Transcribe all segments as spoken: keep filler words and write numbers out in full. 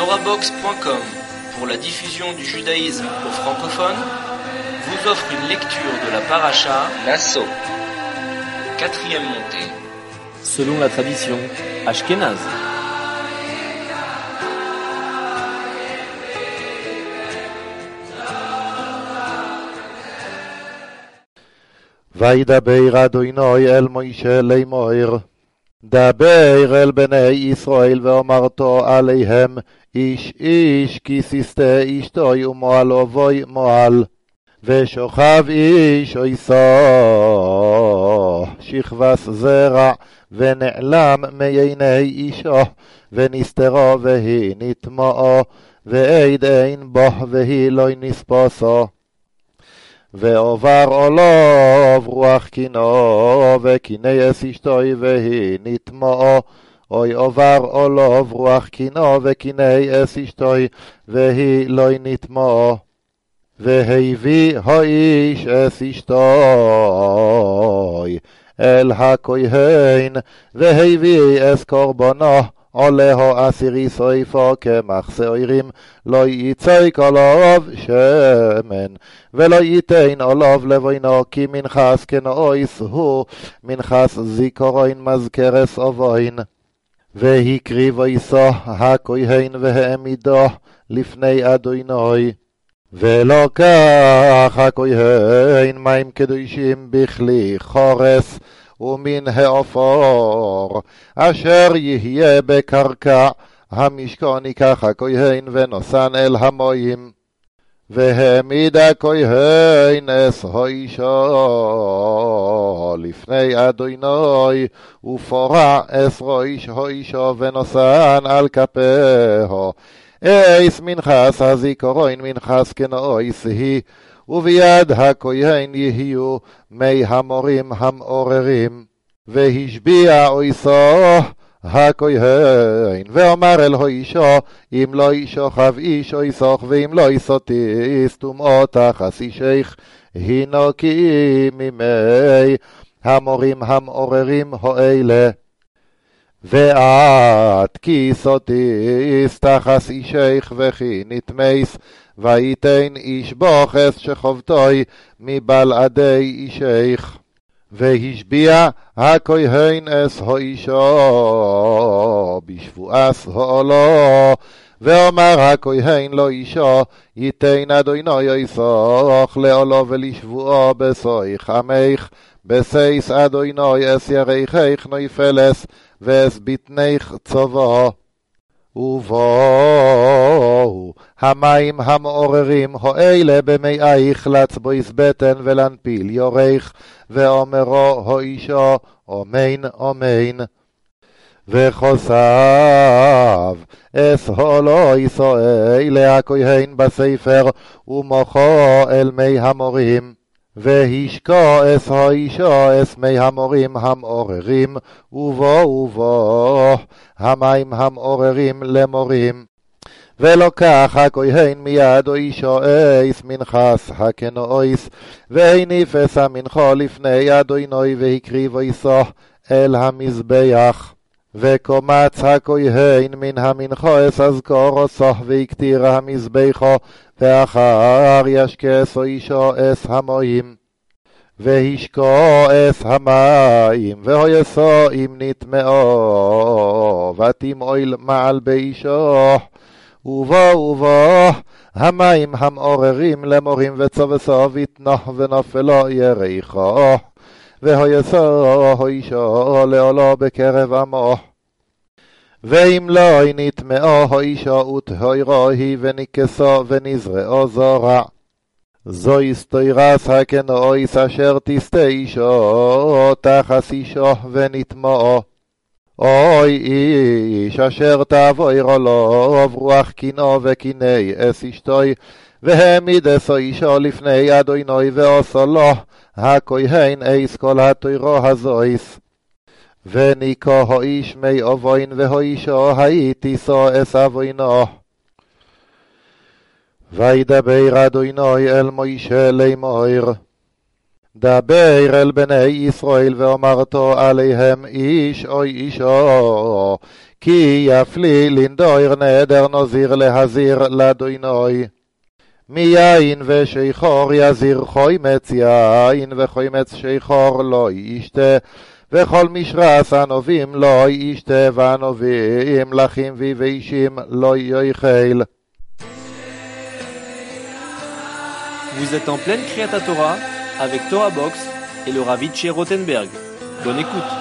Torahbox point com, pour la diffusion du judaïsme aux francophones, vous offre une lecture de la paracha Nasso, quatrième montée. Selon la tradition ashkénaze. וידבר אדוני אל מוישה לאמור, דבר אל בני ישראל ואמרתו עליהם, איש איש כי ששתה אשתוי ומועל אבוי מועל, ושוכב איש אויסו שכבס זרע, ונעלם מעיני אישו, ונסתרו והיא נטמעו, ועד אין בו והיא לא נספוסו. ועובר עולוב רוח קינו, וקינס אשתוי והיא נטמעו, אוי עובר עולוב רוח קינו, וקינס אשתוי והיא לא נטמעו. והביא האיש את אשתוי אל הכהן, והביא את קורבנו, עולהו עשירי סויפו קמח שעירים, לא יצק עליו שמן, ולא ייתן עליו לבוינו, כי מנחס כנאויס הוא, מנחס זיכרון מזכרס אבוין. והקריב איסו הכהן והעמידו לפני אדוני. ולוקח הכהן מים קדושים בכלי חורס, ומן העפור אשר יהיה בקרקע המשכון ייקח הכהן ונוסן אל המים. והעמיד הכהן את האישו לפני אדוני, ופורע את ראש האישו ונוסן על כפהו. אייס מנחס הזיכרון מנחס כנאויס היא, וביד הכהן יהיו מי המורים המעוררים. והשביע אויסו הכהן, ואומר אל האישו, אם לא ישוכב איש אויסוך, ואם לא יסוטיס טומאו תחת אישך, הינו כי ממי המורים המעוררים האלה. ואת כי סוטיס תחת אישך וכי נטמס, ויתן איש בוכס שכבתוי מבלעדי אישך. והשביע הכהן את האישו בשבועס העולו, ואומר הכהן לו אישו, ייתן אדוני יסוך לעולו ולשבועו בסויך עמך, בסייס אדוני אס ירחך נויפלס, ואס ביטנך צובו. ובואו המים המעוררים האלה במאייך לצבויס בטן ולנפיל יורך, ואומרו האישו אמן אמן. וחוסב אס הולו ישראל הכהן בספר, ומוחו אל מי המורים. והשקו אס האישו אס מי המורים המעוררים, ובו ובו המים המעוררים למורים. ולוקח הכהן מיד אישו אס מנחס הכנאויס, והניף אס המנחו לפני אדוני, והקריב איסו אל המזבח. וקומץ הכהן מן המנחו אס אזכור אסו, והקטיר המזבחו, ואחר ישקס אישו אס המים. והשקו אס המים, והויסו אם נטמעו, ותמעיל מעל באישו. ובו ובו המים המעוררים למורים, וצובסו ויתנח ונופלו יריחו, והויסו אישו לעולו בקרב עמו. ואם לא נטמעו האישו ותהירוהי, וניקסו ונזרעו זורע. זוהי סתירס הכנאויס אשר תסתה אישו תחת אישו ונטמעו. אוי איש אשר תעבור לו רוח קינו וקיני אס אשתוי, והעמיד אס אישו לפני אדוני, ועשו לו הכהן אס כל התוירו הזויס. וניקו האיש מי אבוין, והאישו הייתיסו אס אבוינו. וידבר אדוני אל מוישה לאמור, דבר אל בני ישראל ואמרתו עליהם איש אוי אישו, כי יפלי לנדויר נדר נזיר להזיר לדוינוי. מיין ושיכור יזיר חוימץ יין, וחוימץ שיכור לא ישתה, וכל משרס ענובים לא ישתה, וענובים לחים ויבשים לא יאכל. Vous êtes en pleine Kriyat Torah avec Torah Box et le Rav Itcher Rothenberg. Bonne écoute.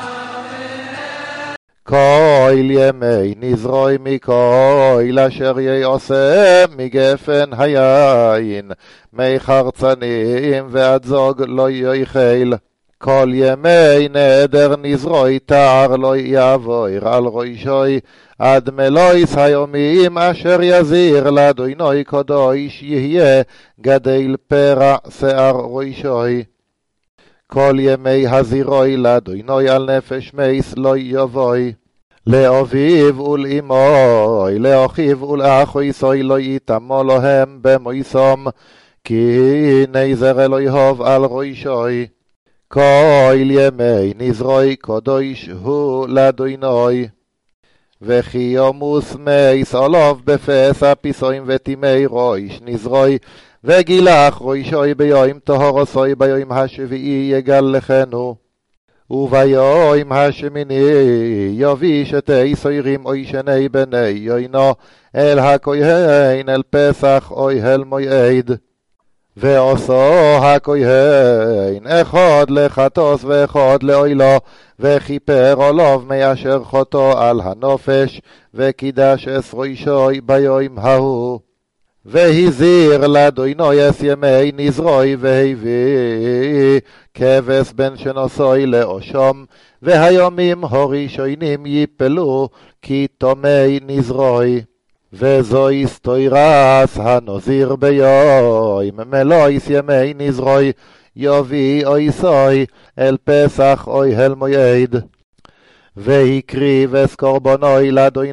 כל ימי נזרוי מכל אשר יעשה מגפן היין, מי חרצנים ועד זוג לא יאכל. כל ימי נדר נזרוי תער לא יעבור על ראשוי, עד מלויס היומיים אשר יזיר לדוינוי קדוש יהיה גדל פרע שיער ראשוי. כל ימי הזירוי לדוינוי על נפש מייס לא יבוי. לאביו ולאמוי, לאחיו ולאחוי סוי לא יתמו להם במויסום, כי נזר אלוהיו על ראשוי. כל ימי נזרוי קדוש הוא לדוינוי. וכי יומוס מייס עולוב בפסע פיסויים ותימי ראש נזרוי, וגילח ראשוי ביום טהורסוי ביום השביעי יגלחנו. וביום השמיני יביא שתי סוירים אוי שני בני יוינו אל הכהן אל פסח אוי אל מועד. ועושו הכהן אחד לחטוס ואחד לאוילו, וכיפר עולוב מאשר חוטו על הנופש, וקידש אס ראשוי ביום ההוא. והזיר לדוינוי אס ימי נזרוי, והביא כבש בן שנוסוי לאושום, והיומים הראשונים יפלו כי תומי נזרוי. וזוי סטוירס הנוזיר ביום מלויס ימי נזרוי, יביא אוי סוי אל פסח אוי אל מועד. והקריב אס קורבנוי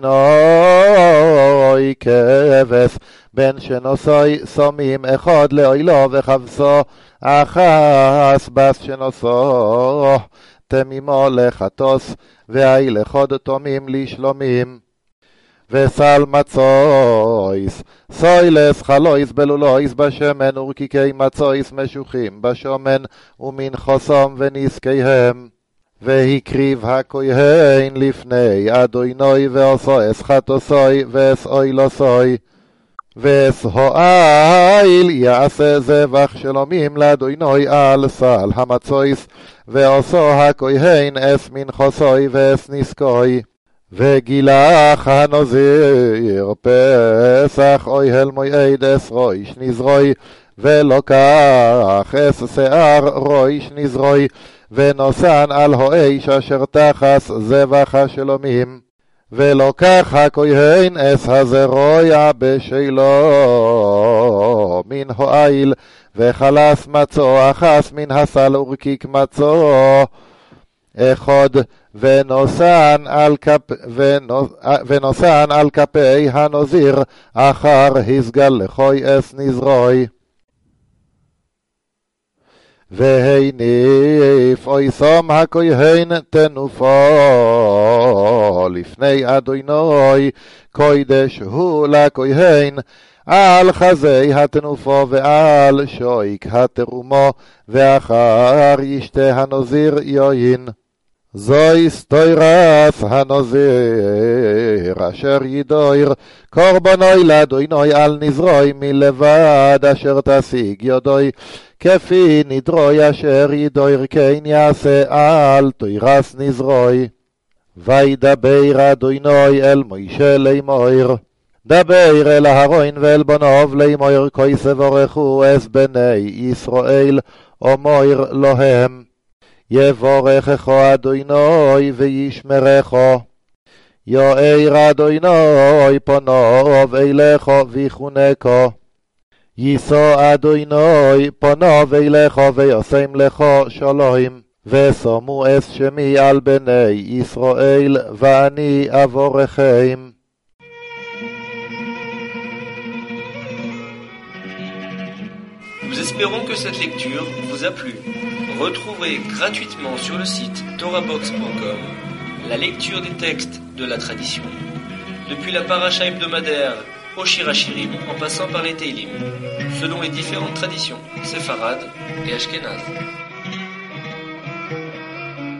לדוינוי כבש בן שנוסוי סומים אחד לאוילו, וחבסו אחס בס שנוסו תמימו לחטוס, והי לחוד תומים לשלומים. וסל מצויס סוילס חלויס בלולויס בשמן, ורקיקי מצויס משוחים בשומן, ומן חוסום ונזקיהם. והקריב הכהן לפני אדוינוי, ועשו אס חטוסוי ואס אוילוסוי. ואס הועיל יעשה זבח שלומים לאדוינוי על סל המצויס, ועשו הכהן אס מנחוסוי ואס נזקוי. וגילח הנוזיר פסח אוי אל מועד אס ראש נזרוי, ולוקח אס שיער ראש נזרוי, ונוסן על האיש אשר תחס זבח השלומים. ולוקח הכהן אס הזרויה בשילו מן הועיל, וחלס מצו אחס מן הסל ורקיק מצו אחד, ונוסן על, כפ... ונוסן על כפי הנוזיר אחר הסגלחוי אס נזרוי. והניף אוי סום הכהן תנופו לפני אדוינוי, קוידש הוא לכהן על חזי התנופו ועל שויק התרומו, ואחר ישתה הנוזיר יוין. זוי סטוירס הנוזיר אשר ידויר קורבנוי לדוינוי על נזרוי מלבד אשר תשיג יודוי, כפי נדרוי אשר ידויר כן יעשה על תוירס נזרוי. וידבר אדוינוי אל מוישה לאמור, דבר אל אהרון ואל בנוב לאמור, כה סבורכו אס בני ישראל אמור להם, יבורכך אדוינוי וישמרכו. יאיר אדוינוי פניו אליך ויחונקו, יישא אדוינוי פניו אליך וישם לך שלום. ושמו אס שמי על בני ישראל ואני אבורכם. Vous espérons que cette lecture vous a plu. Retrouvez gratuitement sur le site torahbox point com la lecture des textes de la tradition, depuis la paracha hebdomadaire au Shirachirim en passant par les Teilim, selon les différentes traditions séfarades et ashkénazes.